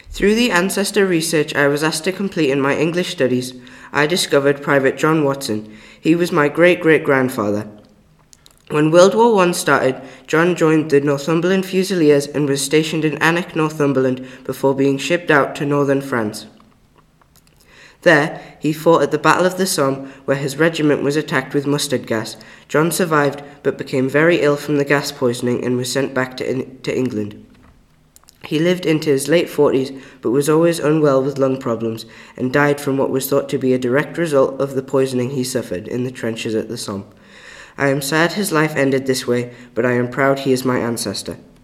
Through the ancestor research I was asked to complete in my English studies, I discovered Private John Watson. He was my great-great-grandfather. When World War I started, John joined the Northumberland Fusiliers and was stationed in Alnwick, Northumberland, before being shipped out to northern France. There, he fought at the Battle of the Somme, where his regiment was attacked with mustard gas. John survived, but became very ill from the gas poisoning and was sent back to England. He lived into his late 40s, but was always unwell with lung problems, and died from what was thought to be a direct result of the poisoning he suffered in the trenches at the Somme. I am sad his life ended this way, but I am proud he is my ancestor.